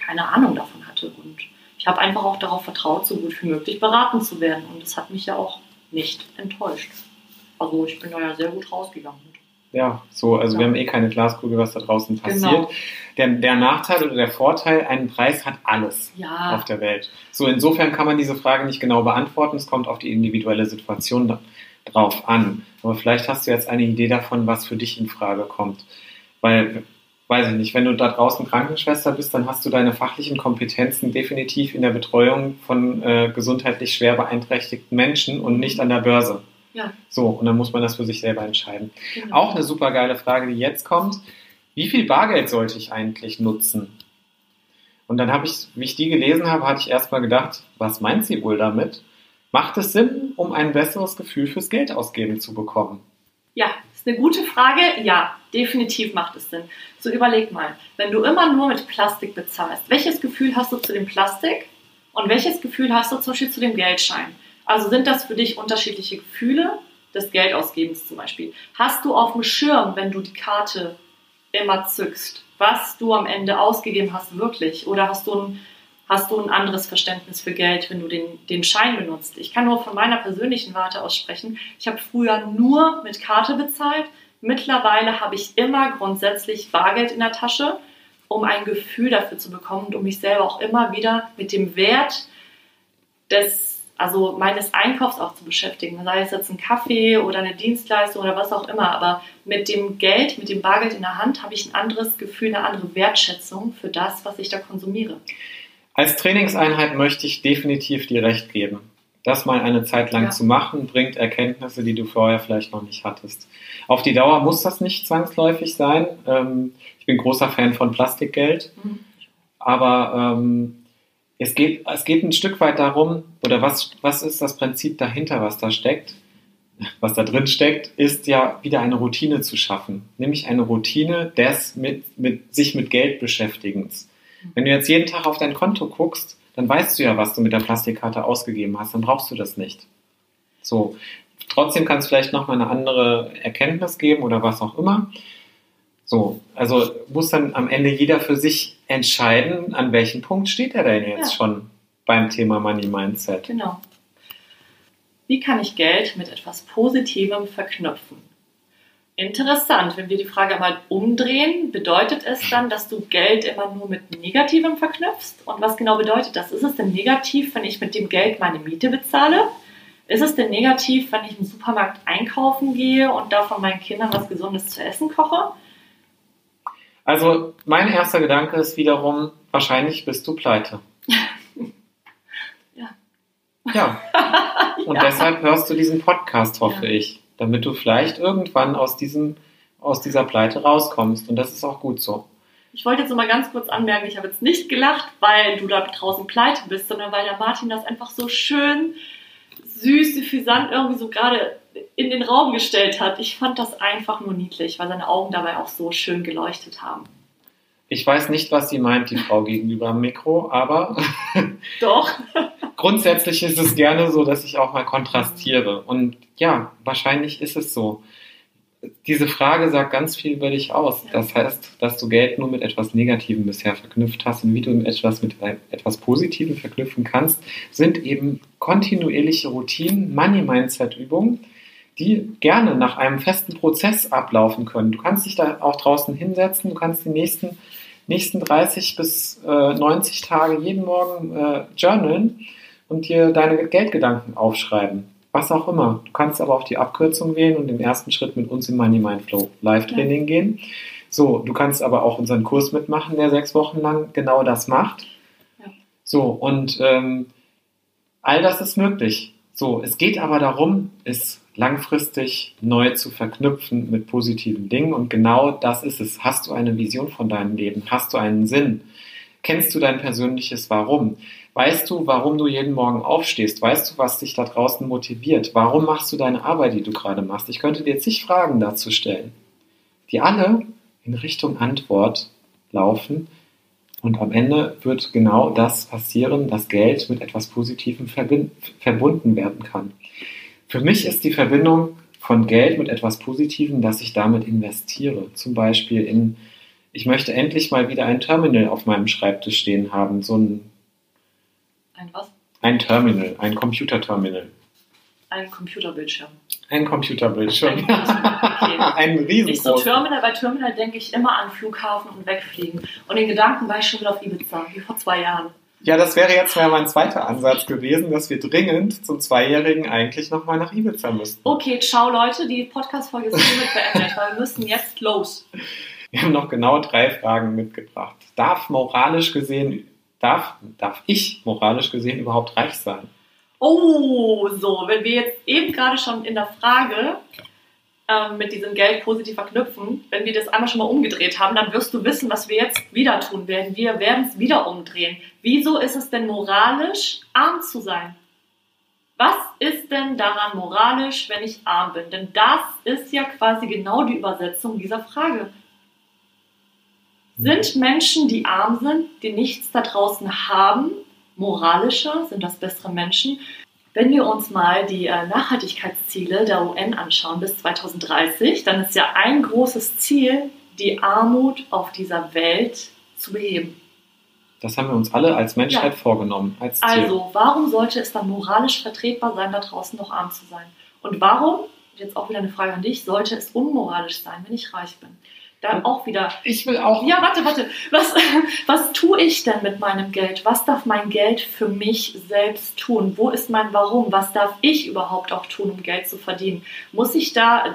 keine Ahnung davon hatte. Und ich habe einfach auch darauf vertraut, so gut wie möglich beraten zu werden. Und das hat mich ja auch nicht enttäuscht. Also ich bin da ja sehr gut rausgegangen. Ja, so, also Ja. wir haben keine Glaskugel, was da draußen passiert. Genau. Der Nachteil oder der Vorteil, ein Preis hat alles Ja, auf der Welt. So, insofern kann man diese Frage nicht genau beantworten. Es kommt auf die individuelle Situation drauf an. Aber vielleicht hast du jetzt eine Idee davon, was für dich in Frage kommt. Weil, weiß ich nicht, wenn du da draußen Krankenschwester bist, dann hast du deine fachlichen Kompetenzen definitiv in der Betreuung von gesundheitlich schwer beeinträchtigten Menschen und nicht an der Börse. ja, So, und dann muss man das für sich selber entscheiden. genau. Auch eine super geile Frage, die jetzt kommt. Wie viel Bargeld sollte ich eigentlich nutzen? Und dann habe ich, wie ich die gelesen habe, hatte ich erstmal gedacht, was meint sie wohl damit? Macht es Sinn, um ein besseres Gefühl fürs Geld ausgeben zu bekommen? Ja, ist eine gute Frage. Ja, definitiv macht es Sinn. So überleg mal, wenn du immer nur mit Plastik bezahlst, welches Gefühl hast du zu dem Plastik und welches Gefühl hast du zum Beispiel zu dem Geldschein? Also sind das für dich unterschiedliche Gefühle des Geldausgebens zum Beispiel? Hast du auf dem Schirm, wenn du die Karte immer zückst, was du am Ende ausgegeben hast wirklich? Oder hast du ein anderes Verständnis für Geld, wenn du den Schein benutzt? Ich kann nur von meiner persönlichen Warte aus sprechen. Ich habe früher nur mit Karte bezahlt. Mittlerweile habe ich immer grundsätzlich Bargeld in der Tasche, um ein Gefühl dafür zu bekommen und um mich selber auch immer wieder mit dem Wert meines Einkaufs auch zu beschäftigen. Sei es jetzt ein Kaffee oder eine Dienstleistung oder was auch immer. Aber mit dem Geld, mit dem Bargeld in der Hand habe ich ein anderes Gefühl, eine andere Wertschätzung für das, was ich da konsumiere. Als Trainingseinheit möchte ich definitiv dir recht geben. Das mal eine Zeit lang zu machen, bringt Erkenntnisse, die du vorher vielleicht noch nicht hattest. Auf die Dauer muss das nicht zwangsläufig sein. Ich bin großer Fan von Plastikgeld. Aber es geht ein Stück weit darum, oder was ist das Prinzip dahinter, was da steckt? Was da drin steckt, ist ja wieder eine Routine zu schaffen. Nämlich eine Routine des sich mit Geld beschäftigens. Wenn du jetzt jeden Tag auf dein Konto guckst, dann weißt du ja, was du mit der Plastikkarte ausgegeben hast, dann brauchst du das nicht. So. Trotzdem kann es vielleicht nochmal eine andere Erkenntnis geben oder was auch immer. So, also muss dann am Ende jeder für sich entscheiden, an welchem Punkt steht er denn jetzt schon beim Thema Money Mindset. Genau. Wie kann ich Geld mit etwas Positivem verknüpfen? Interessant, wenn wir die Frage einmal umdrehen, bedeutet es dann, dass du Geld immer nur mit Negativem verknüpfst? Und was genau bedeutet das? Ist es denn negativ, wenn ich mit dem Geld meine Miete bezahle? Ist es denn negativ, wenn ich im Supermarkt einkaufen gehe und davon meinen Kindern was Gesundes zu essen koche? Also mein erster Gedanke ist wiederum, wahrscheinlich bist du pleite. Ja. Und deshalb hörst du diesen Podcast, hoffe ich, damit du vielleicht irgendwann aus dieser Pleite rauskommst. Und das ist auch gut so. Ich wollte jetzt noch mal ganz kurz anmerken, ich habe jetzt nicht gelacht, weil du da draußen pleite bist, sondern weil der Martin das einfach so schön süß, suffisant irgendwie so gerade in den Raum gestellt hat. Ich fand das einfach nur niedlich, weil seine Augen dabei auch so schön geleuchtet haben. Ich weiß nicht, was sie meint, die Frau gegenüber am Mikro, aber Doch. Grundsätzlich ist es gerne so, dass ich auch mal kontrastiere. Und ja, wahrscheinlich ist es so. Diese Frage sagt ganz viel über dich aus. Das heißt, dass du Geld nur mit etwas Negativem bisher verknüpft hast und wie du mit etwas Positivem verknüpfen kannst, sind eben kontinuierliche Routinen, Money-Mindset-Übungen, die gerne nach einem festen Prozess ablaufen können. Du kannst dich da auch draußen hinsetzen, du kannst die nächsten 30 bis 90 Tage jeden Morgen journalen und dir deine Geldgedanken aufschreiben. Was auch immer. Du kannst aber auch die Abkürzung wählen und den ersten Schritt mit uns im Money Mindflow Live-Training gehen. So, du kannst aber auch unseren Kurs mitmachen, der 6 Wochen lang genau das macht. Ja. So, und all das ist möglich. So, es geht aber darum, es langfristig neu zu verknüpfen mit positiven Dingen und genau das ist es. Hast du eine Vision von deinem Leben? Hast du einen Sinn? Kennst du dein persönliches Warum? Weißt du, warum du jeden Morgen aufstehst? Weißt du, was dich da draußen motiviert? Warum machst du deine Arbeit, die du gerade machst? Ich könnte dir zig Fragen dazu stellen, die alle in Richtung Antwort laufen und am Ende wird genau das passieren, dass Geld mit etwas Positivem verbunden werden kann. Für mich ist die Verbindung von Geld mit etwas Positivem, dass ich damit investiere. Zum Beispiel in ich möchte endlich mal wieder ein Terminal auf meinem Schreibtisch stehen haben. Ein was? Ein Terminal, ein Computerterminal. Ein Computerbildschirm. Ein Computerbildschirm. Okay. Ein Nicht so riesengroßes. Terminal, bei Terminal denke ich immer an Flughafen und wegfliegen. Und in Gedanken war ich schon wieder auf Ibiza, wie vor 2 Jahren. Ja, das wäre jetzt mal mein zweiter Ansatz gewesen, dass wir dringend zum Zweijährigen eigentlich nochmal nach Ibiza müssten. Okay, ciao Leute, die Podcast-Folge ist hiermit beendet, weil wir müssen jetzt los. Wir haben noch genau 3 Fragen mitgebracht. Darf ich moralisch gesehen überhaupt reich sein? Oh, so, wenn wir jetzt eben gerade schon in der Frage mit diesem Geld positiv verknüpfen, wenn wir das einmal schon mal umgedreht haben, dann wirst du wissen, was wir jetzt wieder tun werden. Wir werden es wieder umdrehen. Wieso ist es denn moralisch, arm zu sein? Was ist denn daran moralisch, wenn ich arm bin? Denn das ist ja quasi genau die Übersetzung dieser Frage. Sind Menschen, die arm sind, die nichts da draußen haben, moralischer? Sind das bessere Menschen? Wenn wir uns mal die Nachhaltigkeitsziele der UN anschauen bis 2030, dann ist ja ein großes Ziel, die Armut auf dieser Welt zu beheben. Das haben wir uns alle als Menschheit vorgenommen, als Ziel. Also, warum sollte es dann moralisch vertretbar sein, da draußen noch arm zu sein? Und warum, jetzt auch wieder eine Frage an dich, sollte es unmoralisch sein, wenn ich reich bin? Dann auch wieder... Ich will auch... Ja, warte. Was tue ich denn mit meinem Geld? Was darf mein Geld für mich selbst tun? Wo ist mein Warum? Was darf ich überhaupt auch tun, um Geld zu verdienen? Muss ich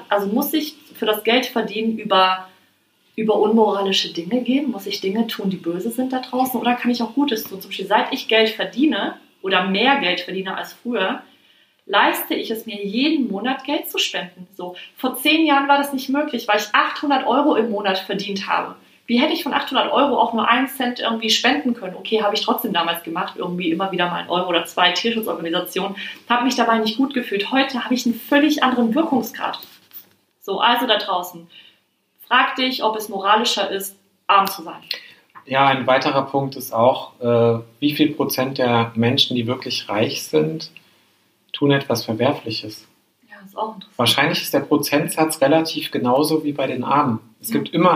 für das Geld verdienen über unmoralische Dinge gehen? Muss ich Dinge tun, die böse sind da draußen? Oder kann ich auch Gutes tun? Zum Beispiel, seit ich Geld verdiene oder mehr Geld verdiene als früher, leiste ich es mir jeden Monat Geld zu spenden. So, vor 10 Jahren war das nicht möglich, weil ich 800 € im Monat verdient habe. Wie hätte ich von 800 € auch nur 1 Cent irgendwie spenden können? Okay, habe ich trotzdem damals gemacht, irgendwie immer wieder mal 1 Euro oder 2 Tierschutzorganisationen, habe mich dabei nicht gut gefühlt. Heute habe ich einen völlig anderen Wirkungsgrad. So, also da draußen, frag dich, ob es moralischer ist, arm zu sein. Ja, ein weiterer Punkt ist auch, wie viel Prozent der Menschen, die wirklich reich sind, tun etwas Verwerfliches. Ja, ist auch interessant. Wahrscheinlich ist der Prozentsatz relativ genauso wie bei den Armen. Es gibt immer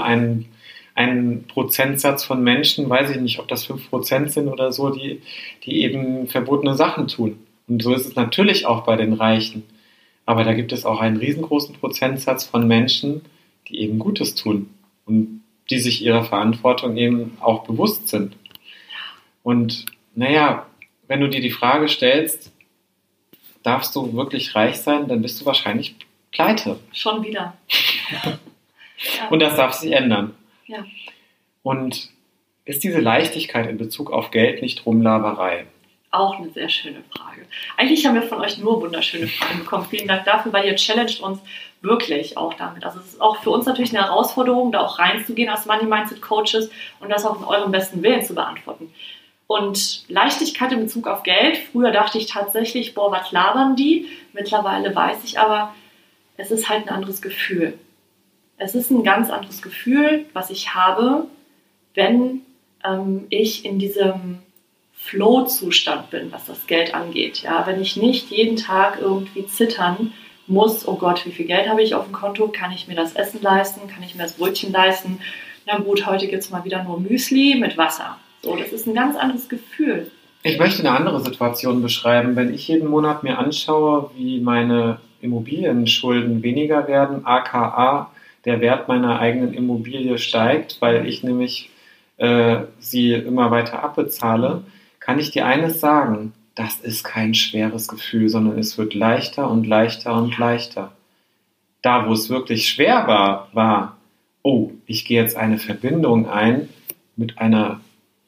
einen Prozentsatz von Menschen, weiß ich nicht, ob das 5% sind oder so, die eben verbotene Sachen tun. Und so ist es natürlich auch bei den Reichen. Aber da gibt es auch einen riesengroßen Prozentsatz von Menschen, die eben Gutes tun und die sich ihrer Verantwortung eben auch bewusst sind. Und naja, wenn du dir die Frage stellst, darfst du wirklich reich sein, dann bist du wahrscheinlich pleite. Schon wieder. Ja. Und das darf sich ändern. Ja. Und ist diese Leichtigkeit in Bezug auf Geld nicht Rumlaberei? Auch eine sehr schöne Frage. Eigentlich haben wir von euch nur wunderschöne Fragen bekommen. Vielen Dank dafür, weil ihr challenged uns wirklich auch damit. Also es ist auch für uns natürlich eine Herausforderung, da auch reinzugehen als Money Mindset Coaches und das auch in eurem besten Willen zu beantworten. Und Leichtigkeit in Bezug auf Geld, früher dachte ich tatsächlich, boah, was labern die? Mittlerweile weiß ich aber, es ist halt ein anderes Gefühl. Es ist ein ganz anderes Gefühl, was ich habe, wenn ich in diesem Flow-Zustand bin, was das Geld angeht. Ja, wenn ich nicht jeden Tag irgendwie zittern muss, oh Gott, wie viel Geld habe ich auf dem Konto? Kann ich mir das Essen leisten? Kann ich mir das Brötchen leisten? Na gut, heute gibt es mal wieder nur Müsli mit Wasser. So, das ist ein ganz anderes Gefühl. Ich möchte eine andere Situation beschreiben. Wenn ich jeden Monat mir anschaue, wie meine Immobilienschulden weniger werden, aka der Wert meiner eigenen Immobilie steigt, weil ich nämlich sie immer weiter abbezahle, kann ich dir eines sagen, das ist kein schweres Gefühl, sondern es wird leichter und leichter und leichter. Da, wo es wirklich schwer war, oh, ich gehe jetzt eine Verbindung ein mit einer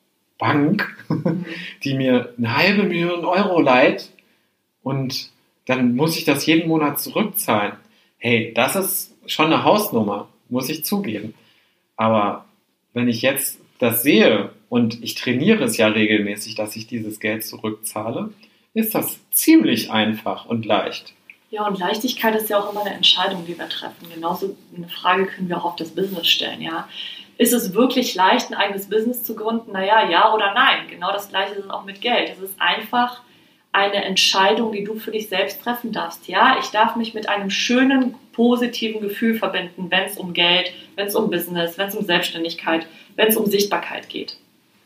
Bank, die mir 500.000 € leiht und dann muss ich das jeden Monat zurückzahlen. Hey, das ist schon eine Hausnummer, muss ich zugeben. Aber wenn ich jetzt das sehe und ich trainiere es ja regelmäßig, dass ich dieses Geld zurückzahle, ist das ziemlich einfach und leicht. Ja, und Leichtigkeit ist ja auch immer eine Entscheidung, die wir treffen. Genauso eine Frage können wir auch auf das Business stellen, ja. Ist es wirklich leicht, ein eigenes Business zu gründen? Naja, ja oder nein. Genau das Gleiche ist es auch mit Geld. Es ist einfach eine Entscheidung, die du für dich selbst treffen darfst. Ja, ich darf mich mit einem schönen, positiven Gefühl verbinden, wenn es um Geld, wenn es um Business, wenn es um Selbstständigkeit, wenn es um Sichtbarkeit geht.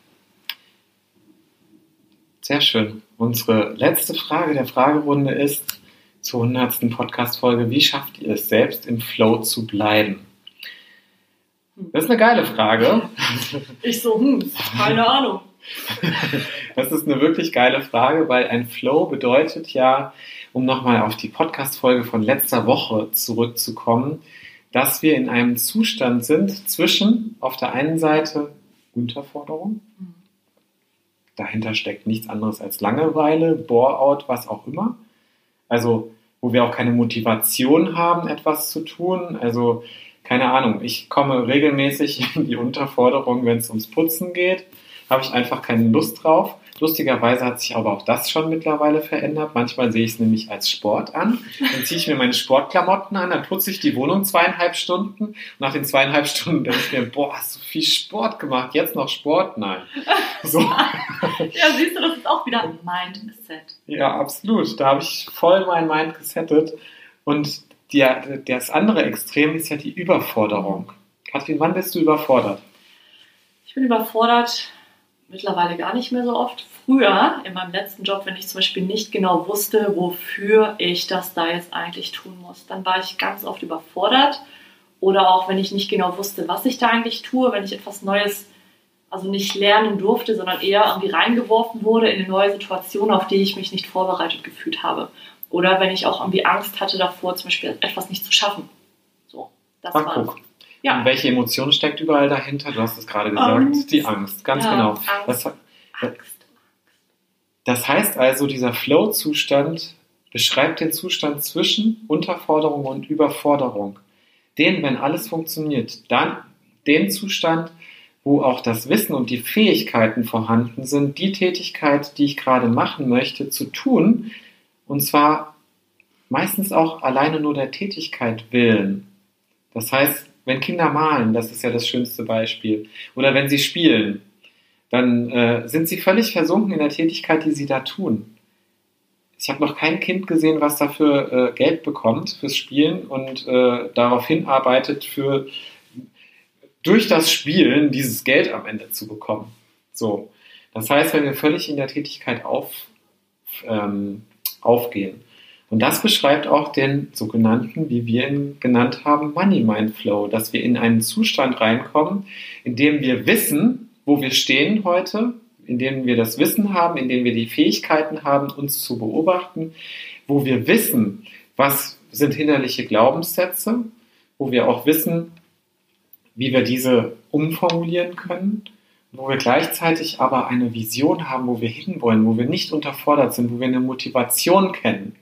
Sehr schön. Unsere letzte Frage der Fragerunde ist zur 100. Podcast-Folge: Wie schafft ihr es selbst, im Flow zu bleiben? Das ist eine geile Frage. Ich so, keine Ahnung. Das ist eine wirklich geile Frage, weil ein Flow bedeutet ja, um nochmal auf die Podcast-Folge von letzter Woche zurückzukommen, dass wir in einem Zustand sind zwischen auf der einen Seite Unterforderung, dahinter steckt nichts anderes als Langeweile, Bore-out, was auch immer. Also, wo wir auch keine Motivation haben, etwas zu tun. Also, keine Ahnung, ich komme regelmäßig in die Unterforderung, wenn es ums Putzen geht. Habe ich einfach keine Lust drauf. Lustigerweise hat sich aber auch das schon mittlerweile verändert. Manchmal sehe ich es nämlich als Sport an. Dann ziehe ich mir meine Sportklamotten an, dann putze ich die Wohnung 2,5 Stunden. Und nach den 2,5 Stunden denke ich mir, boah, hast du viel Sport gemacht, jetzt noch Sport? Nein. So. Ja, siehst du, das ist auch wieder ein Mindset. Ja, absolut. Da habe ich voll mein Mind gesettet. Und das andere Extrem ist ja die Überforderung. Katrin, wann bist du überfordert? Ich bin überfordert, mittlerweile gar nicht mehr so oft. Früher, in meinem letzten Job, wenn ich zum Beispiel nicht genau wusste, wofür ich das da jetzt eigentlich tun muss, dann war ich ganz oft überfordert. Oder auch, wenn ich nicht genau wusste, was ich da eigentlich tue, wenn ich etwas Neues, also nicht lernen durfte, sondern eher irgendwie reingeworfen wurde in eine neue Situation, auf die ich mich nicht vorbereitet gefühlt habe. Oder wenn ich auch irgendwie Angst hatte davor, zum Beispiel etwas nicht zu schaffen. So, das war guck. Ja. Und welche Emotion steckt überall dahinter? Du hast es gerade gesagt, Angst. Die Angst, ganz genau. Angst. Das heißt also, dieser Flow-Zustand beschreibt den Zustand zwischen Unterforderung und Überforderung. Wenn alles funktioniert, dann den Zustand, wo auch das Wissen und die Fähigkeiten vorhanden sind, die Tätigkeit, die ich gerade machen möchte, zu tun, und zwar meistens auch alleine nur der Tätigkeit willen. Das heißt, wenn Kinder malen, das ist ja das schönste Beispiel, oder wenn sie spielen, dann sind sie völlig versunken in der Tätigkeit, die sie da tun. Ich habe noch kein Kind gesehen, was dafür Geld bekommt fürs Spielen und darauf hinarbeitet, durch das Spielen dieses Geld am Ende zu bekommen. So. Das heißt, wenn wir völlig in der Tätigkeit aufgehen. Und das beschreibt auch den sogenannten, wie wir ihn genannt haben, Money-Mind-Flow, dass wir in einen Zustand reinkommen, in dem wir wissen, wo wir stehen heute, in dem wir das Wissen haben, in dem wir die Fähigkeiten haben, uns zu beobachten, wo wir wissen, was sind hinderliche Glaubenssätze, wo wir auch wissen, wie wir diese umformulieren können, wo wir gleichzeitig aber eine Vision haben, wo wir hinwollen, wo wir nicht unterfordert sind, wo wir eine Motivation kennen.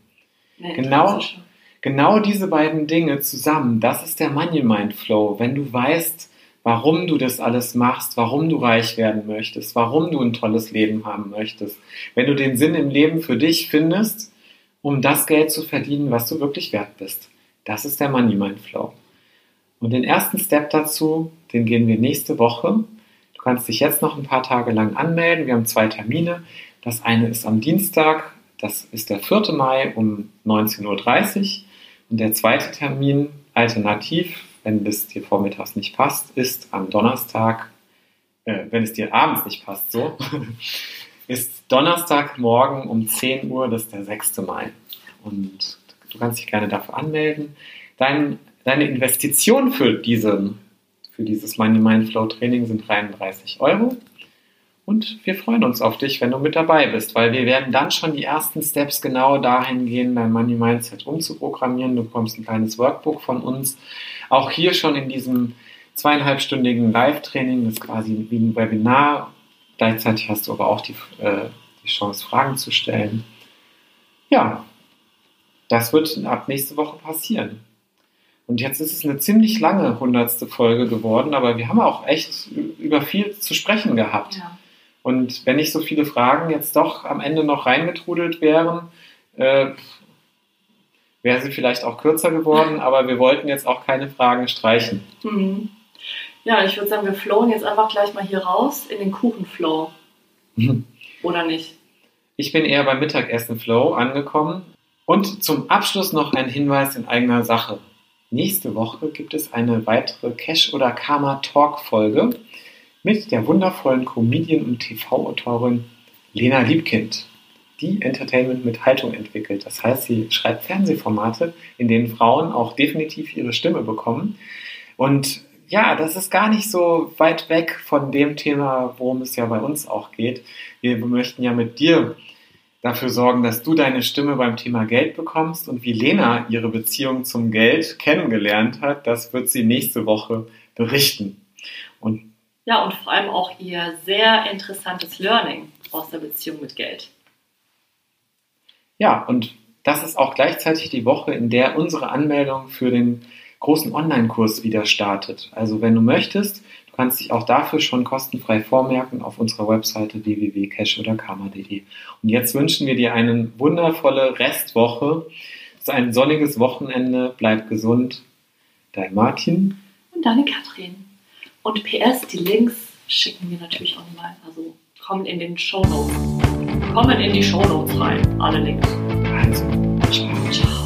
Genau diese beiden Dinge zusammen, das ist der Money-Mind-Flow. Wenn du weißt, warum du das alles machst, warum du reich werden möchtest, warum du ein tolles Leben haben möchtest, wenn du den Sinn im Leben für dich findest, um das Geld zu verdienen, was du wirklich wert bist. Das ist der Money-Mind-Flow. Und den ersten Step dazu, den gehen wir nächste Woche. Du kannst dich jetzt noch ein paar Tage lang anmelden. Wir haben 2 Termine. Das eine ist am Dienstag, das ist der 4. Mai um 19:30 Uhr. Und der zweite Termin, alternativ, wenn es dir vormittags nicht passt, ist am Donnerstag, wenn es dir abends nicht passt, so, ist Donnerstagmorgen um 10 Uhr, das ist der 6. Mai. Und du kannst dich gerne dafür anmelden. Deine Investition für dieses Money-Mind-Flow-Training sind 33 €. Und wir freuen uns auf dich, wenn du mit dabei bist, weil wir werden dann schon die ersten Steps genau dahin gehen, dein Money-Mindset umzuprogrammieren. Du bekommst ein kleines Workbook von uns. Auch hier schon in diesem 2,5-stündigen Live-Training, das ist quasi wie ein Webinar. Gleichzeitig hast du aber auch die Chance, Fragen zu stellen. Ja, das wird ab nächste Woche passieren. Und jetzt ist es eine ziemlich lange 100. Folge geworden, aber wir haben auch echt über viel zu sprechen gehabt. Ja. Und wenn nicht so viele Fragen jetzt doch am Ende noch reingetrudelt wären, wäre sie vielleicht auch kürzer geworden, aber wir wollten jetzt auch keine Fragen streichen. Mhm. Ja, ich würde sagen, wir flowen jetzt einfach gleich mal hier raus in den Kuchenflow. Oder nicht? Ich bin eher beim Mittagessen-Flow angekommen. Und zum Abschluss noch ein Hinweis in eigener Sache. Nächste Woche gibt es eine weitere Cash- oder Karma-Talk-Folge mit der wundervollen Comedian und TV-Autorin Lena Liebkind, die Entertainment mit Haltung entwickelt. Das heißt, sie schreibt Fernsehformate, in denen Frauen auch definitiv ihre Stimme bekommen. Und ja, das ist gar nicht so weit weg von dem Thema, worum es ja bei uns auch geht. Wir möchten ja mit dir dafür sorgen, dass du deine Stimme beim Thema Geld bekommst. Und wie Lena ihre Beziehung zum Geld kennengelernt hat, das wird sie nächste Woche berichten. Und ja, und vor allem auch ihr sehr interessantes Learning aus der Beziehung mit Geld. Ja, und das ist auch gleichzeitig die Woche, in der unsere Anmeldung für den großen Online-Kurs wieder startet. Also wenn du möchtest, du kannst dich auch dafür schon kostenfrei vormerken auf unserer Webseite www.cashoderkarma.de. Und jetzt wünschen wir dir eine wundervolle Restwoche. Es ist ein sonniges Wochenende. Bleib gesund. Dein Martin. Und deine Katrin. Und PS, die Links schicken wir natürlich online. Also kommen in den Shownotes. Kommen in die Shownotes rein. Alle Links. Also, ciao. Ciao.